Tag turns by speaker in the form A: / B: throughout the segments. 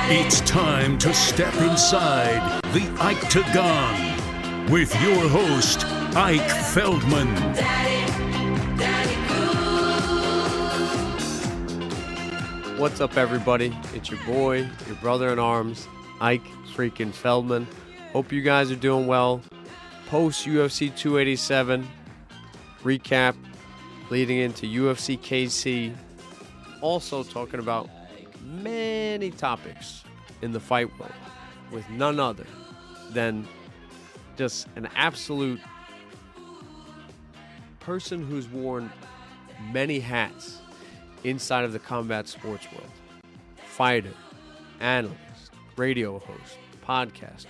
A: It's time to step inside the Octagon with your host, Ike Feldman.
B: What's up, everybody? It's your boy, your brother in arms, Ike freaking Feldman. Hope you guys are doing well. Post UFC 287 recap leading into UFC KC. Also talking about many topics in the fight world with none other than just an absolute person who's worn many hats inside of the combat sports world. Fighter, analyst, radio host, podcaster.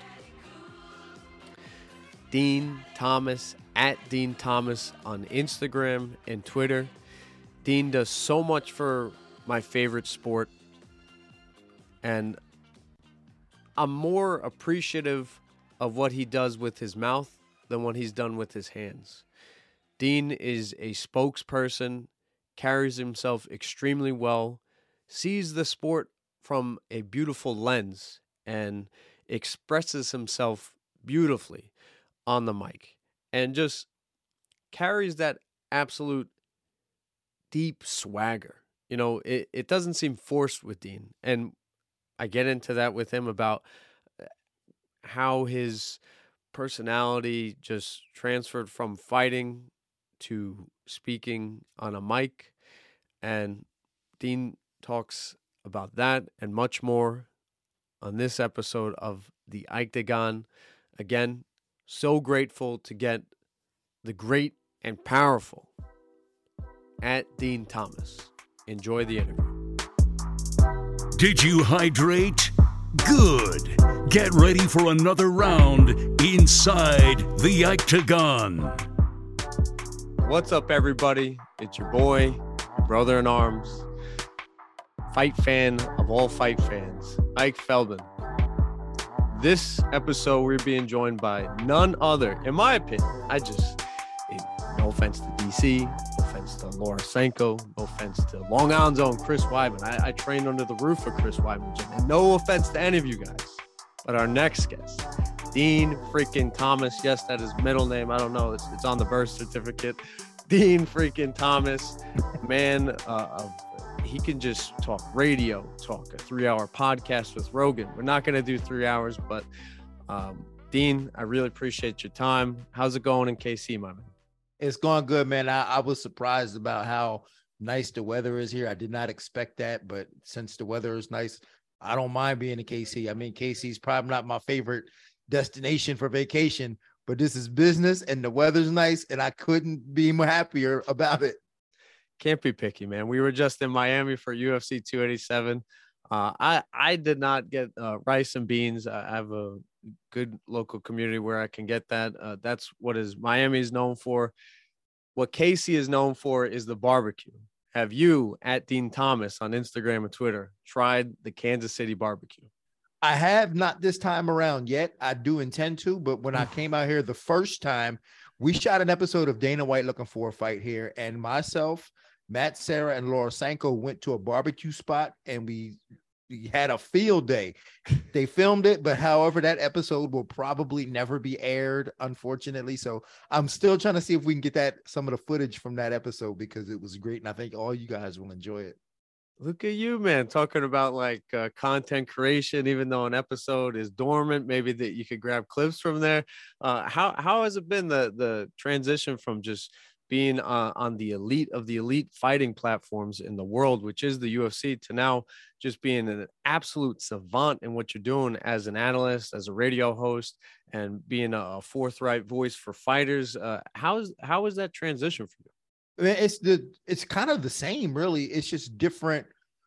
B: Dean Thomas, at Dean Thomas on Instagram and Twitter. Dean does so much for my favorite sport, and I'm more appreciative of what he does with his mouth than what he's done with his hands. Dean is a spokesperson, carries himself extremely well, sees the sport from a beautiful lens, and expresses himself beautifully on the mic, and just carries that absolute deep swagger. You know, it doesn't seem forced with Dean. And I get into that with him about how his personality just transferred from fighting to speaking on a mic. And Dean talks about that and much more on this episode of the Octagon. Again, so grateful to get the great and powerful at Dean Thomas. Enjoy the interview.
A: Did you hydrate? Good. Get ready for another round inside the Octagon.
B: What's up, everybody? It's your boy, your brother in arms, fight fan of all fight fans, Ike Feldman. This episode, we're being joined by none other, in my opinion. No offense to DC, no offense to Laura Sanko, no offense to Long Island's own Chris Weidman. I trained under the roof of Chris Weidman gym, and no offense to any of you guys. But our next guest, Dean freaking Thomas. Yes, that is middle name. I don't know. It's on the birth certificate. Dean freaking Thomas, man, he can just talk radio, talk a 3-hour podcast with Rogan. We're not going to do 3 hours, but Dean, I really appreciate your time. How's it going in KC, my man?
C: It's going good, man. I was surprised about how nice the weather is here. I did not expect that, but since the weather is nice, I don't mind being in KC. I mean, KC is probably not my favorite destination for vacation, but this is business and the weather's nice, and I couldn't be more happier about it.
B: Can't be picky, man. We were just in Miami for UFC 287. I did not get rice and beans. I have a good local community where I can get that. That's what Miami is known for. What KC is known for is the barbecue. Have you, at Dean Thomas on Instagram and Twitter, tried the Kansas City barbecue?
C: I have not this time around yet. I do intend to, but when I came out here the first time, we shot an episode of Dana White Looking for a Fight here, and myself, Matt Serra, and Laura Sanko went to a barbecue spot, and we had a field day. They filmed it, but however, that episode will probably never be aired, unfortunately. So I'm still trying to see if we can get some of the footage from that episode, because it was great, and I think all you guys will enjoy it.
B: Look at you, man, talking about like content creation, even though an episode is dormant, maybe that you could grab clips from there. How has it been the transition from just being on the elite of the elite fighting platforms in the world, which is the UFC, to now just being an absolute savant in what you're doing as an analyst, as a radio host, and being a forthright voice for fighters? How is that transition for you?
C: I mean, it's kind of the same, really. It's just different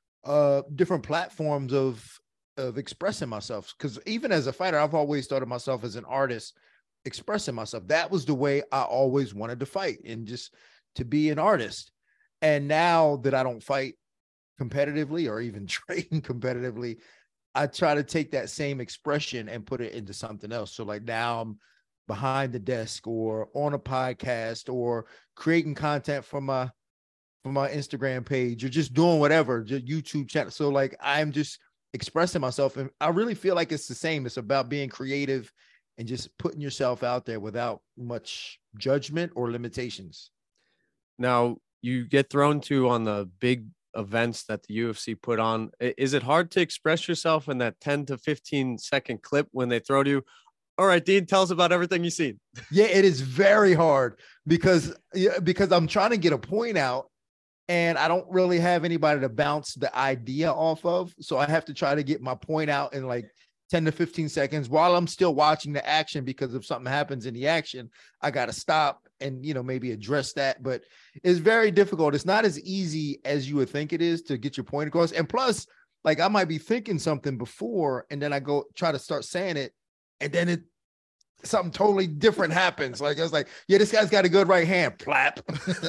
C: platforms of expressing myself. Because even as a fighter, I've always thought of myself as an artist expressing myself. That was the way I always wanted to fight, and just to be an artist. And now that I don't fight competitively or even train competitively, I try to take that same expression and put it into something else. So like now I'm behind the desk or on a podcast or creating content for my Instagram page or just doing whatever, just YouTube channel. So like I'm just expressing myself. And I really feel like it's the same. It's about being creative and just putting yourself out there without much judgment or limitations.
B: Now, you get thrown to on the big events that the UFC put on. Is it hard to express yourself in that 10 to 15-second clip when they throw to you? All right, Dean, tell us about everything you've seen.
C: Yeah, it is very hard because I'm trying to get a point out and I don't really have anybody to bounce the idea off of. So I have to try to get my point out in like 10 to 15 seconds while I'm still watching the action, because if something happens in the action, I got to stop and, maybe address that. But it's very difficult. It's not as easy as you would think it is to get your point across. And plus, like, I might be thinking something before and then I go try to start saying it, and then something totally different happens. Like, I was like, yeah, this guy's got a good right hand, plap.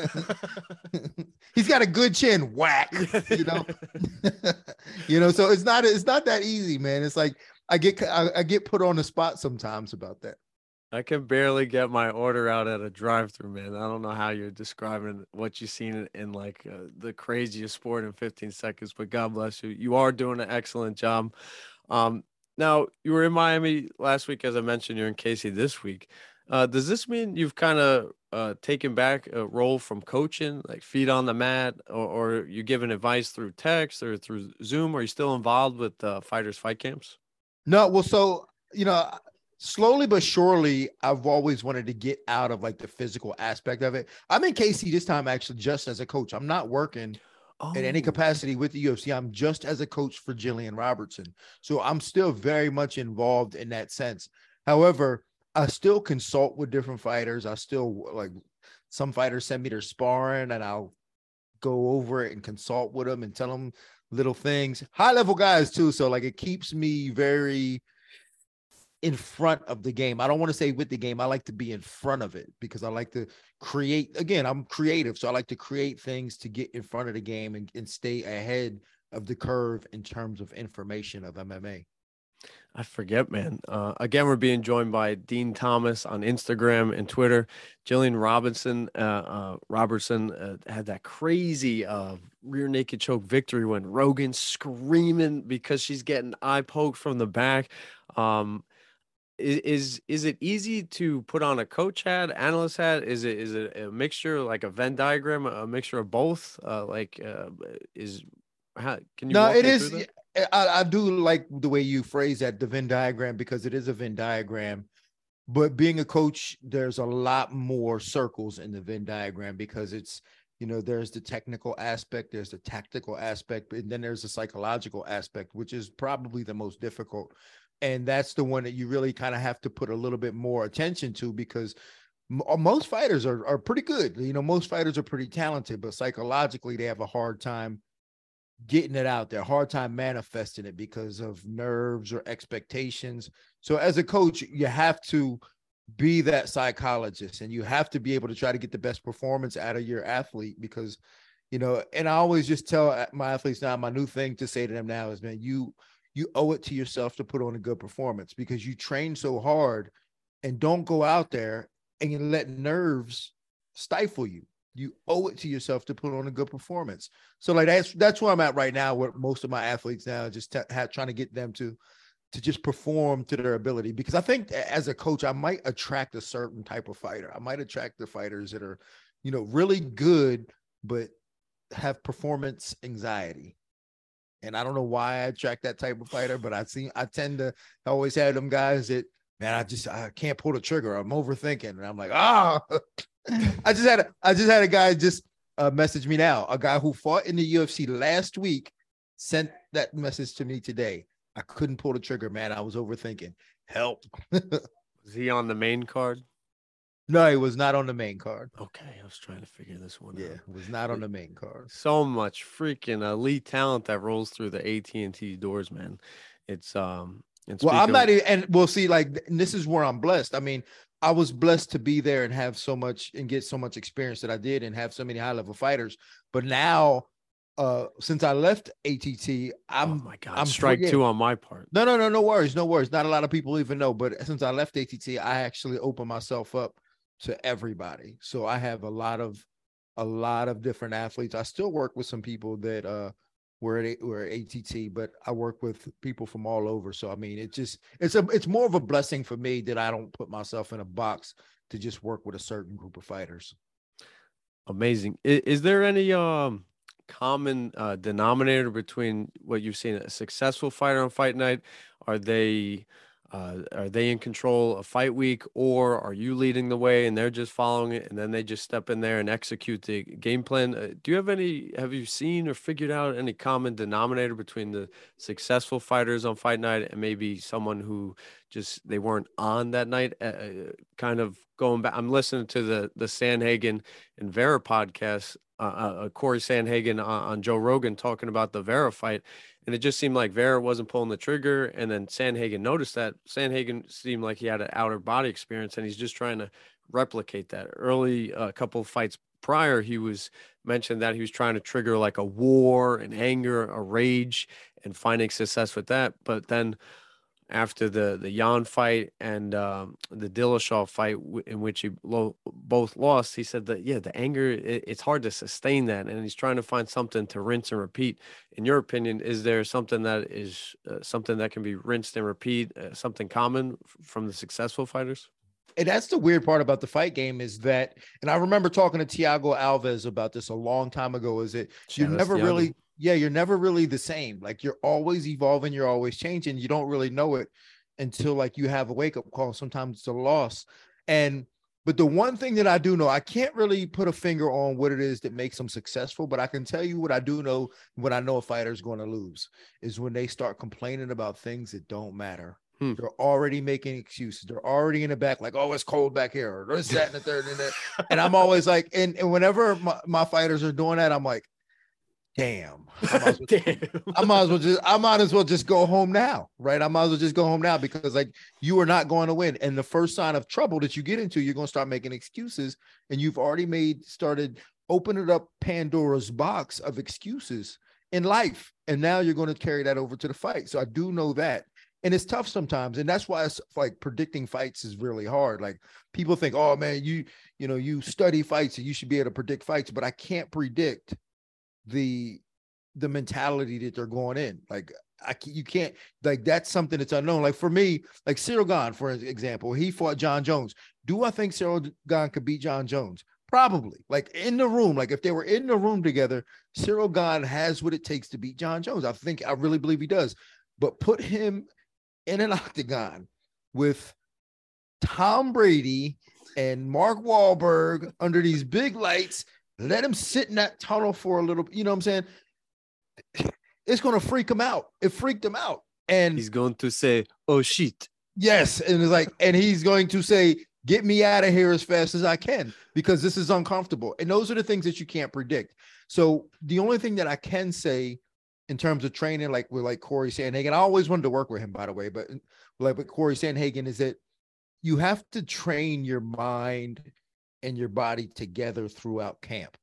C: He's got a good chin, whack. So it's not that easy, man. It's like I get put on the spot sometimes about that.
B: I can barely get my order out at a drive-through, man. I don't know how you're describing what you've seen in like the craziest sport in 15 seconds, but God bless you. You are doing an excellent job. Now, you were in Miami last week, as I mentioned. You're in KC this week. Does this mean you've kind of taken back a role from coaching, like feet on the mat, or you giving advice through text or through Zoom? Are you still involved with fighters' fight camps?
C: No, well, so, slowly but surely, I've always wanted to get out of like the physical aspect of it. I'm in KC this time, actually, just as a coach. I'm not working in any capacity with the UFC. I'm just as a coach for Jillian Robertson. So I'm still very much involved in that sense. However, I still consult with different fighters. I still, like, some fighters send me their sparring and I'll go over it and consult with them and tell them little things. High level guys too. So like, it keeps me very in front of the game. I don't want to say with the game. I like to be in front of it because I like to create. Again, I'm creative. So I like to create things to get in front of the game and stay ahead of the curve in terms of information of MMA.
B: I forget, man. Again, we're being joined by Dean Thomas on Instagram and Twitter. Jillian Robertson had that crazy rear naked choke victory when Rogan's screaming because she's getting eye poked from the back. Is it easy to put on a coach hat, analyst hat? Is it a mixture, like a Venn diagram, a mixture of both? Can you?
C: No, it is. I do like the way you phrase that, the Venn diagram, because it is a Venn diagram. But being a coach, there's a lot more circles in the Venn diagram because it's, there's the technical aspect, there's the tactical aspect, and then there's the psychological aspect, which is probably the most difficult. And that's the one that you really kind of have to put a little bit more attention to, because most fighters are pretty good. Most fighters are pretty talented, but psychologically they have a hard time getting it out there, hard time manifesting it because of nerves or expectations. So as a coach, you have to be that psychologist and you have to be able to try to get the best performance out of your athlete because, and I always just tell my athletes now, my new thing to say to them now is, man, you owe it to yourself to put on a good performance because you train so hard, and don't go out there and you let nerves stifle you. You owe it to yourself to put on a good performance. So like, that's where I'm at right now with most of my athletes now, just trying to get them to just perform to their ability. Because I think as a coach, I might attract a certain type of fighter. I might attract the fighters that are, really good, but have performance anxiety. And I don't know why I attract that type of fighter, but I tend to always have them guys that, man, I can't pull the trigger. I'm overthinking. And I'm like, I just had a guy just message me now. A guy who fought in the UFC last week sent that message to me today. I couldn't pull the trigger, man. I was overthinking. Help.
B: Was he on the main card?
C: No, he was not on the main card.
B: Okay, I was trying to figure this one out.
C: Yeah, was not on the main card.
B: So much freaking elite talent that rolls through the AT&T doors, man. It's well,
C: I'm not even, and we'll see, like, this is where I'm blessed. I mean, I was blessed to be there and have so much and get so much experience that I did and have so many high level fighters. But now, since I left ATT,
B: oh my God, I'm strike two on my part.
C: No worries. Not a lot of people even know, but since I left ATT, I actually opened myself up to everybody. So I have a lot of different athletes. I still work with some people that we're at ATT, but I work with people from all over. So I mean, it's more of a blessing for me that I don't put myself in a box to just work with a certain group of fighters.
B: Amazing. Is there any common denominator between what you've seen a successful fighter on fight night? Are they in control of fight week, or are you leading the way and they're just following it, and then they just step in there and execute the game plan? Have you seen or figured out any common denominator between the successful fighters on fight night and maybe someone who just they weren't on that night? Kind of going back, I'm listening to the Sandhagen and Vera podcast, Corey Sandhagen on Joe Rogan talking about the Vera fight. And it just seemed like Vera wasn't pulling the trigger. And then Sandhagen noticed that. Sandhagen seemed like he had an outer body experience, and he's just trying to replicate that. Early, a couple of fights prior, he was mentioned that he was trying to trigger like a war, an anger, a rage, and finding success with that. But then after the Jan fight and the Dillashaw fight, in which he both lost, he said that, yeah, the anger, it's hard to sustain that. And he's trying to find something to rinse and repeat. In your opinion, is there something that is something that can be rinsed and repeat, something common from the successful fighters?
C: And that's the weird part about the fight game is that, and I remember talking to Thiago Alves about this a long time ago, is that you're never really the same. Like you're always evolving, you're always changing. You don't really know it until like you have a wake up call. Sometimes it's a loss. But the one thing that I do know, I can't really put a finger on what it is that makes them successful, but I can tell you what I do know when I know a fighter is going to lose is when they start complaining about things that don't matter. They're already making excuses. They're already in the back, like, oh, it's cold back here, or this, that, and the third, and that. And I'm always like, and whenever my fighters are doing that, I'm like, damn. I might as well just go home now, right? I might as well just go home now because like you are not going to win. And the first sign of trouble that you get into, you're going to start making excuses, and you've already started opening up Pandora's box of excuses in life. And now you're going to carry that over to the fight. So I do know that. And it's tough sometimes. And that's why it's like predicting fights is really hard. Like people think, oh man, you study fights and you should be able to predict fights, but I can't predict the mentality that they're going in. Like you can't, like, that's something that's unknown. Like for me, like Ciryl Gane, for example, he fought John Jones. Do I think Ciryl Gane could beat John Jones? Probably. Like in the room, like if they were in the room together, Ciryl Gane has what it takes to beat John Jones. I really believe he does. But put him in an octagon with Tom Brady and Mark Wahlberg under these big lights, let him sit in that tunnel for a little, you know what I'm saying? It's going to freak him out. It freaked him out. And
B: he's going to say, oh shit.
C: Yes. And it's like, and he's going to say, get me out of here as fast as I can, because this is uncomfortable. And those are the things that you can't predict. So the only thing that I can say in terms of training, like with like Corey Sandhagen, I always wanted to work with him, by the way, but like with Corey Sandhagen, is that you have to train your mind and your body together throughout camp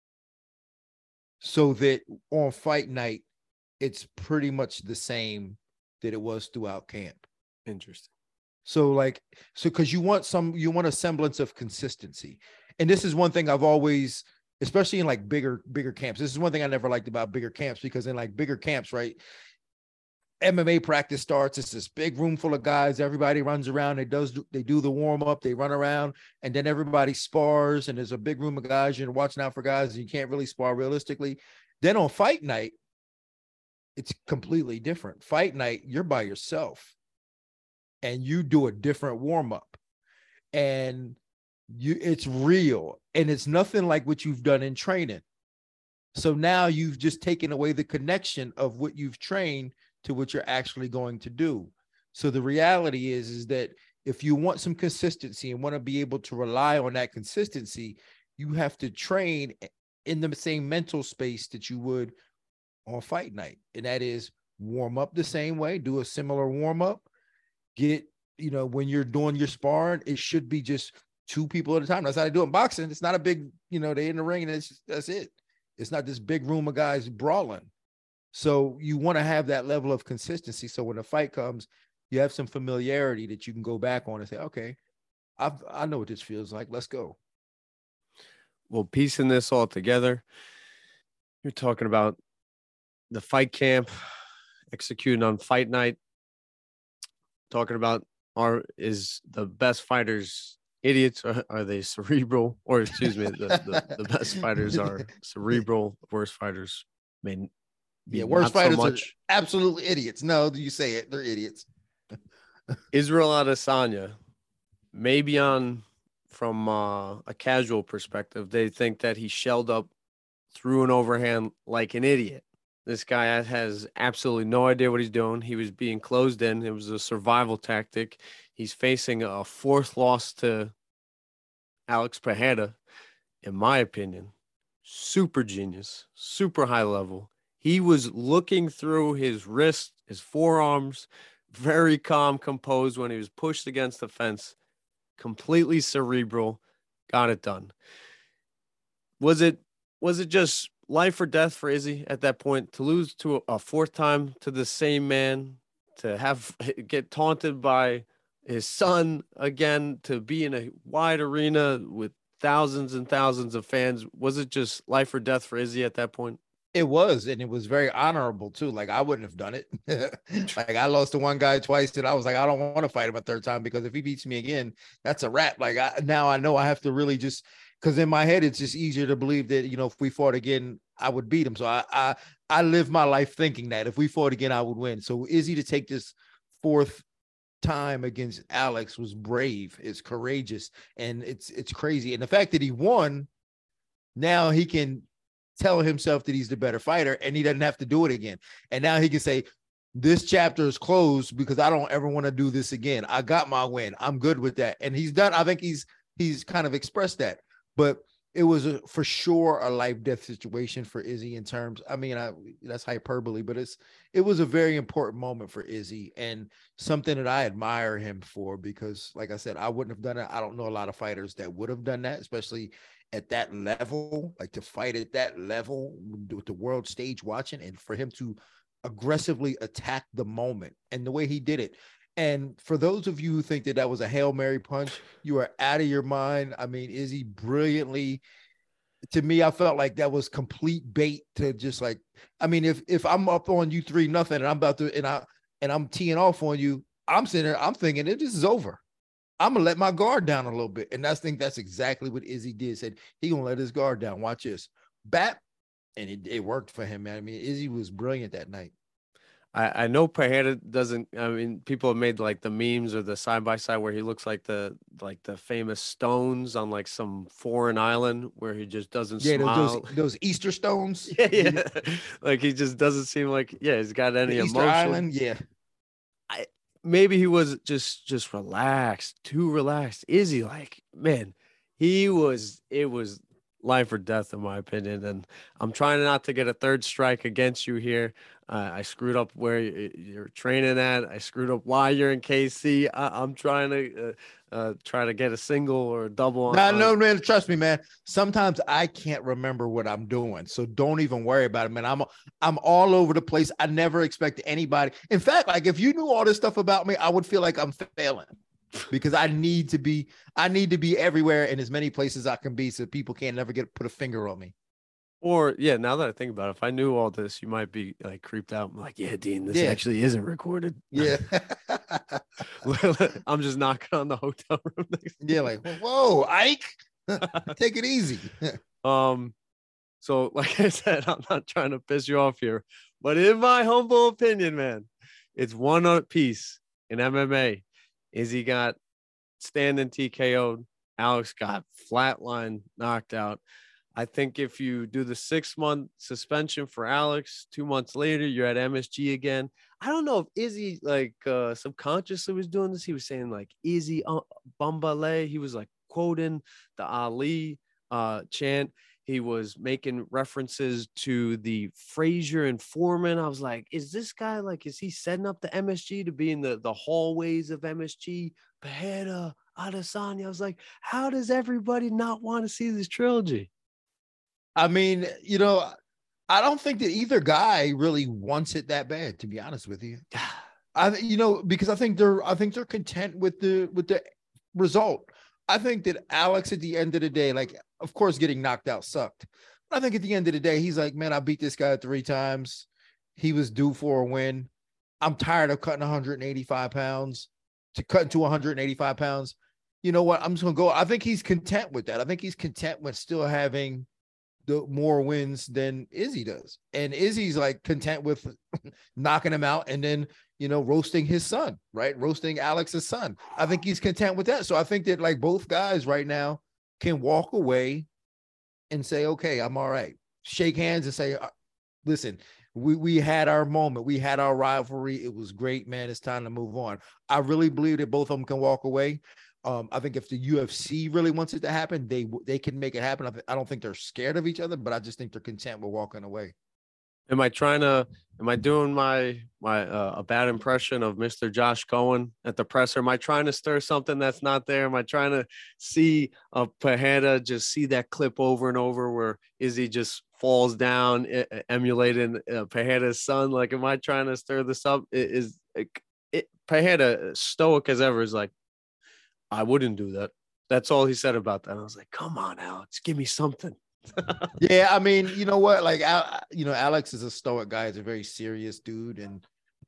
C: so that on fight night, it's pretty much the same that it was throughout camp.
B: Interesting.
C: So because you want a semblance of consistency. And this is one thing I've always, especially in like bigger camps. This is one thing I never liked about bigger camps, because in like bigger camps, right, MMA practice starts. It's this big room full of guys. Everybody runs around. They do the warm up. They run around, and then everybody spars. And there's a big room of guys. You're watching out for guys, and you can't really spar realistically. Then on fight night, it's completely different. Fight night, you're by yourself, and you do a different warm up, and it's real, and it's nothing like what you've done in training. So now you've just taken away the connection of what you've trained to what you're actually going to do. So the reality is that if you want some consistency and want to be able to rely on that consistency, you have to train in the same mental space that you would on fight night. And that is warm up the same way, do a similar warm up, when you're doing your sparring, it should be just two people at a time. That's how they do it in boxing. It's not a big, they in the ring and that's it. It's not this big room of guys brawling. So you want to have that level of consistency. So when the fight comes, you have some familiarity that you can go back on and say, okay, I know what this feels like. Let's go.
B: Well, piecing this all together, you're talking about the fight camp, executing on fight night, talking about is the best fighters idiots, or are they cerebral? Or excuse me, the best fighters are cerebral, worst fighters may be
C: worst
B: not
C: fighters
B: so much.
C: are absolutely idiots. No, you say it, they're idiots.
B: Israel Adesanya, maybe from a casual perspective, they think that he shelled up, threw an overhand like an idiot. This guy has absolutely no idea what he's doing. He was being closed in. It was a survival tactic. He's facing a fourth loss to Alex Pereira, in my opinion. Super genius, super high level. He was looking through his wrist, his forearms, very calm, composed when he was pushed against the fence, completely cerebral, got it done. Was it just life or death for Izzy at that point to lose to a fourth time to the same man, to get taunted by his son again, to be in a wide arena with thousands and thousands of fans? Was it just life or death for Izzy at that point?
C: It was, and it was very honorable too. Like, I wouldn't have done it. Like, I lost to one guy twice, and I was like, I don't want to fight him a third time, because if he beats me again, that's a wrap. Like, now I know I have to really just, because in my head, it's just easier to believe that, if we fought again, I would beat him. So I live my life thinking that if we fought again, I would win. So Izzy to take this fourth time against Alex was brave. It's courageous, and it's crazy. And the fact that he won, now he can tell himself that he's the better fighter, and he doesn't have to do it again. And now he can say, this chapter is closed because I don't ever want to do this again. I got my win. I'm good with that. And he's done. I think he's kind of expressed that. But it was for sure a life-death situation for Izzy in terms, that's hyperbole, but it was a very important moment for Izzy, and something that I admire him for, because like I said, I wouldn't have done it. I don't know a lot of fighters that would have done that, especially at that level, like to fight at that level with the world stage watching, and for him to aggressively attack the moment and the way he did it. And for those of you who think that was a Hail Mary punch, you are out of your mind. I mean, Izzy brilliantly, to me, I felt like that was complete bait to just like, if I'm up on you 3-0 and I'm about to, and I'm teeing off on you, I'm sitting there, I'm thinking that this is over. I'm gonna let my guard down a little bit. And I think that's exactly what Izzy did. Said he gonna let his guard down. Watch this. Bap. And it worked for him, man. I mean, Izzy was brilliant that night.
B: I know Pereira doesn't. People have made like the memes or the side by side where he looks like the famous stones on like some foreign island where he just doesn't smile.
C: Those Easter stones.
B: Yeah. Like he just doesn't seem like he's got any emotion.
C: Easter Island, yeah.
B: Maybe he was just relaxed, too relaxed. Izzy, like, man, it was life or death in my opinion, and I'm trying not to get a third strike against you here. I screwed up where you're training at. I screwed up why you're in KC. I'm trying to get a single or a double.
C: No, man, trust me, man. Sometimes I can't remember what I'm doing, so don't even worry about it, man. I'm all over the place. I never expect anybody. In fact, like if you knew all this stuff about me, I would feel like I'm failing, because I need to be everywhere in as many places I can be, so people can't never put a finger on me.
B: Or now that I think about it, if I knew all this, you might be like creeped out. I'm like, yeah, Dean, this actually isn't recorded.
C: Yeah.
B: I'm just knocking on the hotel room next.
C: Yeah, like, whoa, Ike, take it easy.
B: So like I said, I'm not trying to piss you off here, but in my humble opinion, man, it's one piece in MMA. Izzy got standing TKO'd. Alex got flatline knocked out. I think if you do the 6-month suspension for Alex, 2 months later, you're at MSG again. I don't know if Izzy like subconsciously was doing this. He was saying like Izzy Bambale. He was like quoting the Ali chant. He was making references to the Frazier and Foreman. I was like, is this guy like, is he setting up the MSG to be in the hallways of MSG? Pereira, Adesanya. I was like, how does everybody not want to see this trilogy?
C: I mean, I don't think that either guy really wants it that bad, to be honest with you. Because I think they're content with the result. I think that Alex, at the end of the day, like, of course, getting knocked out sucked. But I think at the end of the day, he's like, man, I beat this guy 3 times. he was due for a win. I'm tired of cutting 185 pounds to cutting to 185 pounds. You know what? I'm just going to go. I think he's content with that. I think he's content with still having the more wins than Izzy does. And Izzy's like content with knocking him out and then, roasting his son, right? Roasting Alex's son. I think he's content with that. So I think that like both guys right now can walk away and say, okay, I'm all right. Shake hands and say, listen, we had our moment. We had our rivalry. It was great, man. It's time to move on. I really believe that both of them can walk away. I think if the UFC really wants it to happen, they can make it happen. I don't think they're scared of each other, but I just think they're content with walking away.
B: Am I doing a bad impression of Mr. Josh Cohen at the presser? Am I trying to stir something that's not there? Am I trying to see Pereira just see that clip over and over where Izzy just falls down, emulating Pereira's son? Like, am I trying to stir this up? Pereira, stoic as ever, is like, I wouldn't do that. That's all he said about that. I was like, come on, Alex, give me something.
C: Yeah, I mean, you know what? Like, Alex is a stoic guy. He's a very serious dude. And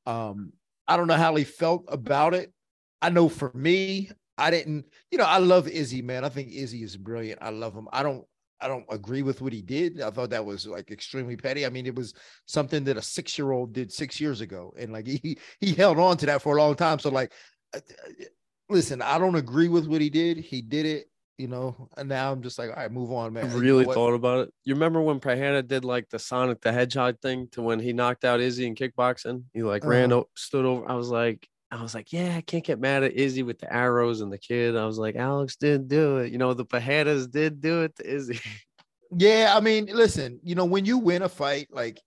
C: I don't know how he felt about it. I know for me, I didn't, I love Izzy, man. I think Izzy is brilliant. I love him. I don't agree with what he did. I thought that was like extremely petty. I mean, it was something that a 6-year-old did 6 years ago. And like, he held on to that for a long time. So like, listen, I don't agree with what he did. He did it, and now I'm just like, all right, move on, man.
B: I really thought about it. You remember when Pereira did like the Sonic the Hedgehog thing to when he knocked out Izzy in kickboxing? He like stood over. I was like, yeah, I can't get mad at Izzy with the arrows and the kid. I was like, Alex did do it. The Pereiras did do it to Izzy.
C: Yeah, I mean, listen, when you win a fight, like,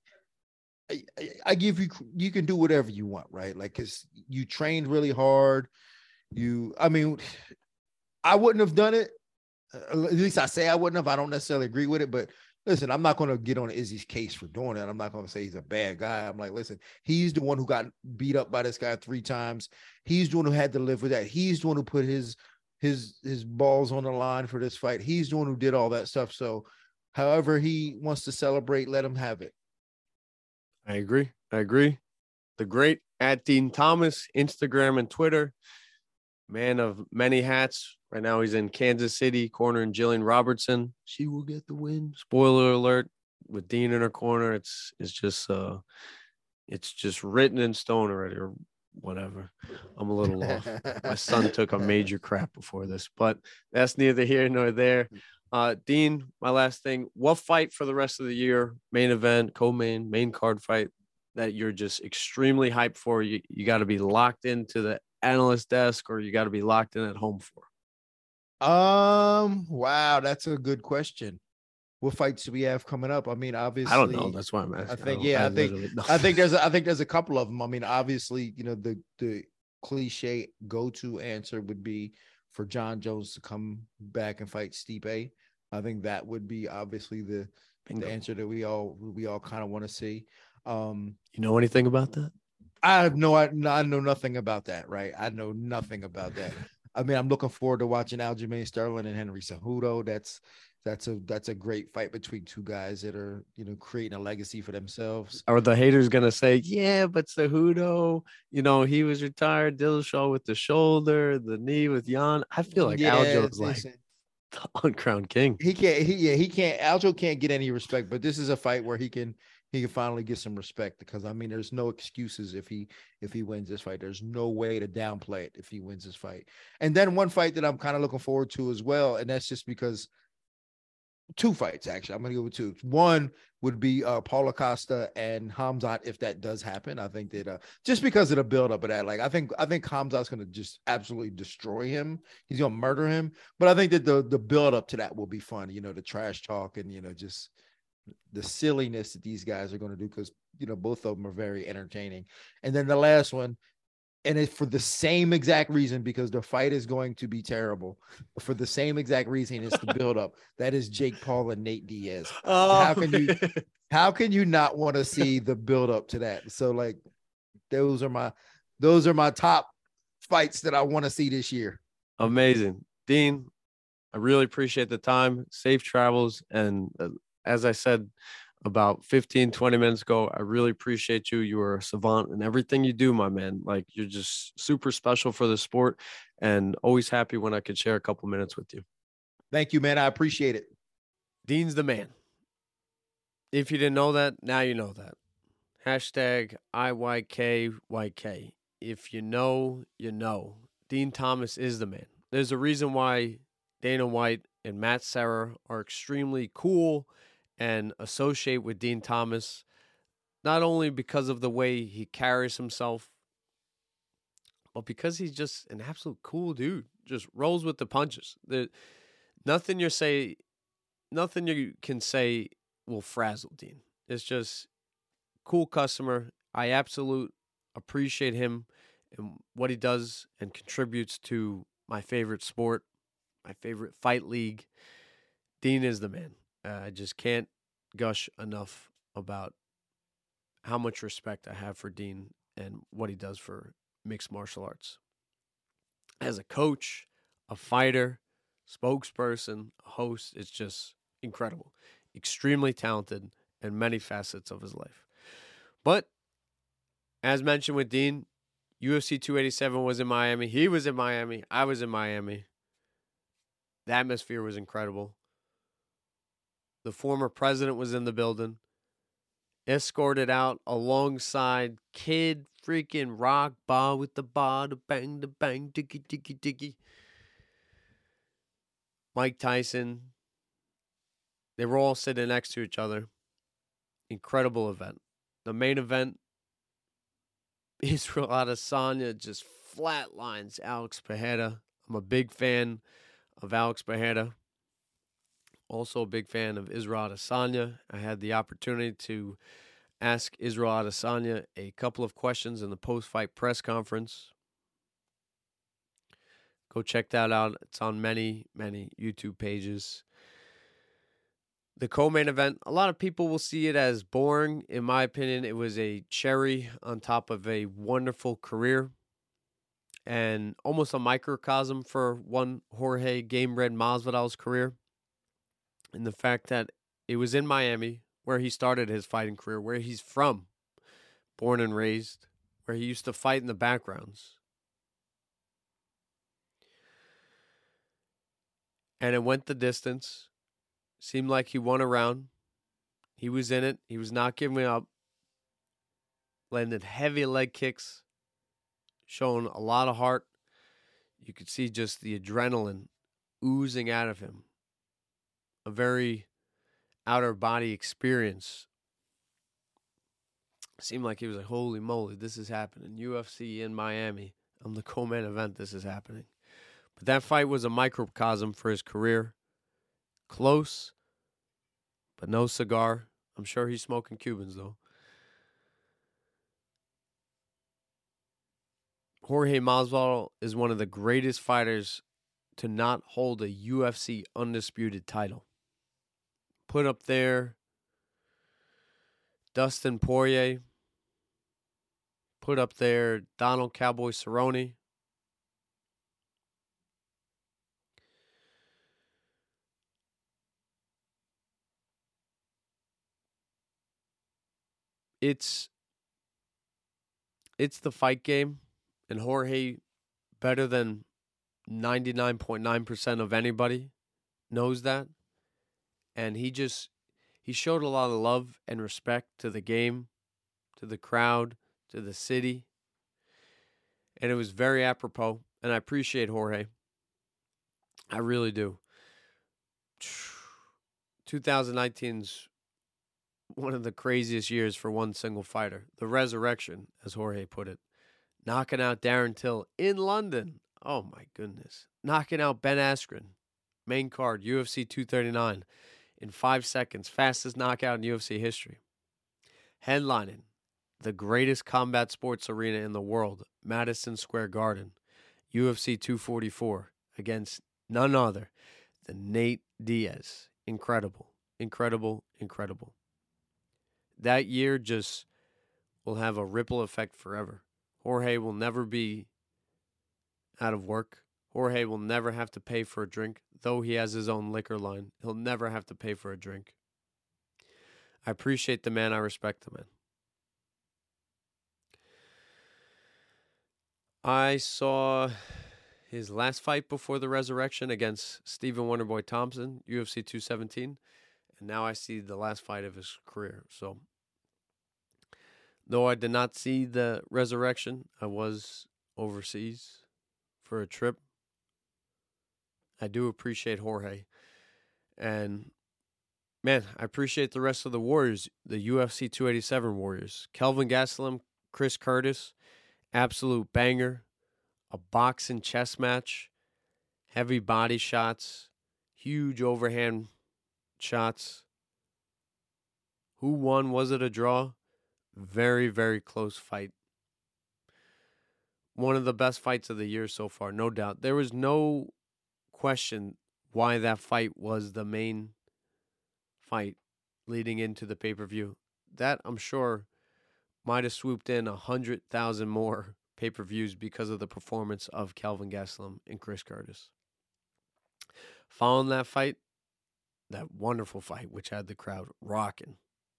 C: I give you can do whatever you want, right? Like, because you trained really hard. I wouldn't have done it. At least I say I wouldn't have. I don't necessarily agree with it, but listen, I'm not going to get on Izzy's case for doing it. I'm not going to say he's a bad guy. I'm like, listen, he's the one who got beat up by this guy 3 times. He's the one who had to live with that. He's the one who put his balls on the line for this fight. He's the one who did all that stuff. So however he wants to celebrate, let him have it.
B: I agree. The great @Dean Thomas, Instagram and Twitter. Man of many hats. Right now he's in Kansas City, cornering Jillian Robertson. She will get the win. Spoiler alert. With Dean in her corner, it's just written in stone already, or whatever. I'm a little off. My son took a major crap before this, but that's neither here nor there. Dean, my last thing. What fight for the rest of the year, main event, co-main, main card fight, that you're just extremely hyped for? You got to be locked into the analyst desk, or you got to be locked in at home for?
C: Wow, that's a good question. What fights do we have coming up? I mean, obviously,
B: I don't know. That's why I'm asking.
C: I think there's a couple of them. I mean, obviously, the cliche go-to answer would be for John Jones to come back and fight Stipe. I think that would be obviously the answer that we all kind of want to see.
B: You know anything about that?
C: I know nothing about that, right? I know nothing about that. I mean, I'm looking forward to watching Aljamain Sterling and Henry Cejudo. That's a great fight between two guys that are, creating a legacy for themselves.
B: Are the haters gonna say, yeah, but Cejudo, he was retired, Dillashaw with the shoulder, the knee with Jan? I feel like Aljo's like the uncrowned king.
C: He can't. Aljo can't get any respect, but this is a fight where he can finally get some respect, because I mean, there's no excuses if he wins this fight. There's no way to downplay it if he wins this fight. And then one fight that I'm kind of looking forward to as well, and that's just because 2 fights, actually. I'm going to go with 2. One would be Paulo Costa and Khamzat, if that does happen. I think that just because of the buildup of that, like I think Khamzat's going to just absolutely destroy him. He's going to murder him. But I think that the buildup to that will be fun. The trash talk and just the silliness that these guys are going to do, because both of them are very entertaining. And then the last one, and it's for the same exact reason, because the fight is going to be terrible. For the same exact reason, it's the buildup. That is Jake Paul and Nate Diaz. How can you not want to see the buildup to that? So like, those are my top fights that I want to see this year.
B: Amazing, Dean. I really appreciate the time. Safe travels, and as I said about 15, 20 minutes ago. I really appreciate you. You are a savant in everything you do, my man. Like, you're just super special for the sport, and always happy when I could share a couple minutes with you.
C: Thank you, man. I appreciate it.
B: Dean's the man. If you didn't know that, now you know that. Hashtag IYKYK. If you know, you know. Dean Thomas is the man. There's a reason why Dana White and Matt Serra are extremely cool and associate with Dean Thomas, not only because of the way he carries himself, but because he's just an absolute cool dude. Just rolls with the punches. Nothing you can say will frazzle Dean. It's just cool customer. I absolutely appreciate him and what he does and contributes to my favorite sport, my favorite fight league. Dean is the man. I just can't gush enough about how much respect I have for Dean and what he does for mixed martial arts. As a coach, a fighter, spokesperson, a host, it's just incredible. Extremely talented in many facets of his life. But as mentioned with Dean, UFC 287 was in Miami. He was in Miami. I was in Miami. The atmosphere was incredible. The former president was in the building, escorted out alongside Kid freaking Rock, ba with the ba, the bang, diggy, diggy, diggy. Mike Tyson. They were all sitting next to each other. Incredible event. The main event, Israel Adesanya just flatlines Alex Pereira. I'm a big fan of Alex Pereira. Also a big fan of Israel Adesanya. I had the opportunity to ask Israel Adesanya a couple of questions in the post-fight press conference. Go check that out. It's on many, many YouTube pages. The co-main event, a lot of people will see it as boring. In my opinion, it was a cherry on top of a wonderful career and almost a microcosm for one Jorge Game Red Masvidal's career. And the fact that it was in Miami, where he started his fighting career, where he's from, born and raised, where he used to fight in the backgrounds. And it went the distance. Seemed like he won a round. He was in it. He was not giving up. Landed heavy leg kicks. Showing a lot of heart. You could see just the adrenaline oozing out of him. A very outer body experience. Seemed like he was like, holy moly, this is happening. UFC in Miami. I'm the co-main event. This is happening. But that fight was a microcosm for his career. Close, but no cigar. I'm sure he's smoking Cubans, though. Jorge Masvidal is one of the greatest fighters to not hold a UFC undisputed title. Put up there Dustin Poirier. Put up there Donald Cowboy Cerrone. It's the fight game, and Jorge, better than 99.9% of anybody, knows that. And he showed a lot of love and respect to the game, to the crowd, to the city. And it was very apropos, and I appreciate Jorge. I really do. 2019's one of the craziest years for one single fighter. The resurrection, as Jorge put it. Knocking out Darren Till in London. Oh, my goodness. Knocking out Ben Askren. Main card, UFC 239. In 5 seconds. Fastest knockout in UFC history. Headlining the greatest combat sports arena in the world, Madison Square Garden. UFC 244 against none other than Nate Diaz. Incredible. Incredible. Incredible. That year just will have a ripple effect forever. Jorge will never be out of work. Jorge will never have to pay for a drink, though he has his own liquor line. He'll never have to pay for a drink. I appreciate the man. I respect the man. I saw his last fight before the resurrection against Stephen Wonderboy Thompson, UFC 217. And now I see the last fight of his career. So, though I did not see the resurrection, I was overseas for a trip. I do appreciate Jorge. And, man, I appreciate the rest of the Warriors, the UFC 287 Warriors. Kelvin Gastelum, Chris Curtis, absolute banger. A boxing chess match, heavy body shots, huge overhand shots. Who won? Was it a draw? Very, very close fight. One of the best fights of the year so far, no doubt. There was no question why that fight was the main fight leading into the pay-per-view. That, I'm sure, might have swooped in 100,000 more pay-per-views because of the performance of Kelvin Gastelum and Chris Curtis. Following that fight, that wonderful fight, which had the crowd rocking,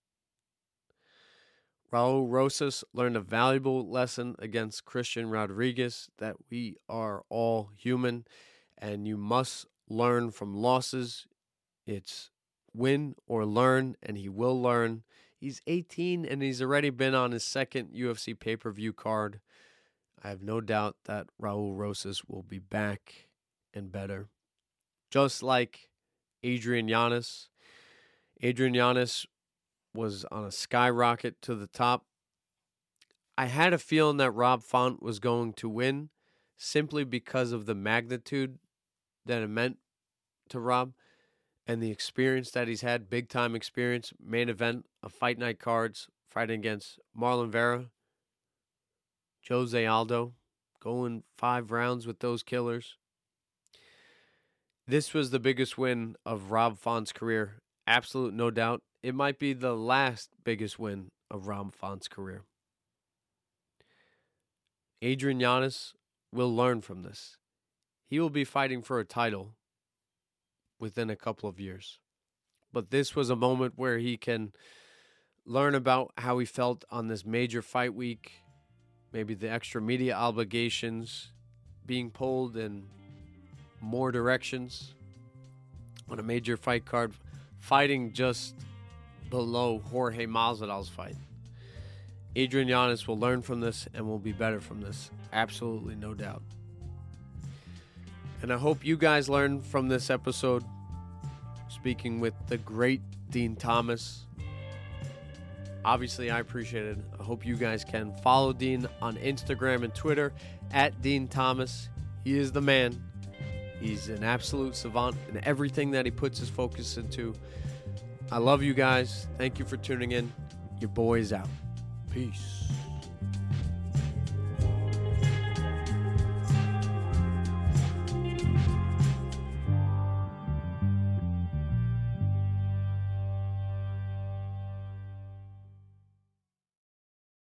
B: Raul Rosas learned a valuable lesson against Christian Rodriguez that we are all human and you must learn from losses. It's win or learn, and he will learn. He's 18 and he's already been on his second UFC pay-per-view card. I have no doubt that Raul Rosas will be back and better. Just like Adrian Yanez. Adrian Yanez was on a skyrocket to the top. I had a feeling that Rob Font was going to win simply because of the magnitude that it meant to Rob and the experience that he's had, big-time experience, main event of Fight Night cards, fighting against Marlon Vera, Jose Aldo, going 5 rounds with those killers. This was the biggest win of Rob Font's career. Absolute no doubt. It might be the last biggest win of Rob Font's career. Adrian Yanez will learn from this. He will be fighting for a title within a couple of years. But this was a moment where he can learn about how he felt on this major fight week, maybe the extra media obligations, being pulled in more directions on a major fight card, fighting just below Jorge Masvidal's fight. Adrian Yanez will learn from this and will be better from this. Absolutely, no doubt. And I hope you guys learn from this episode. Speaking with the great Dean Thomas. Obviously, I appreciate it. I hope you guys can follow Dean on Instagram and Twitter at Dean Thomas. He is the man. He's an absolute savant in everything that he puts his focus into. I love you guys. Thank you for tuning in. Your boy's out. Peace.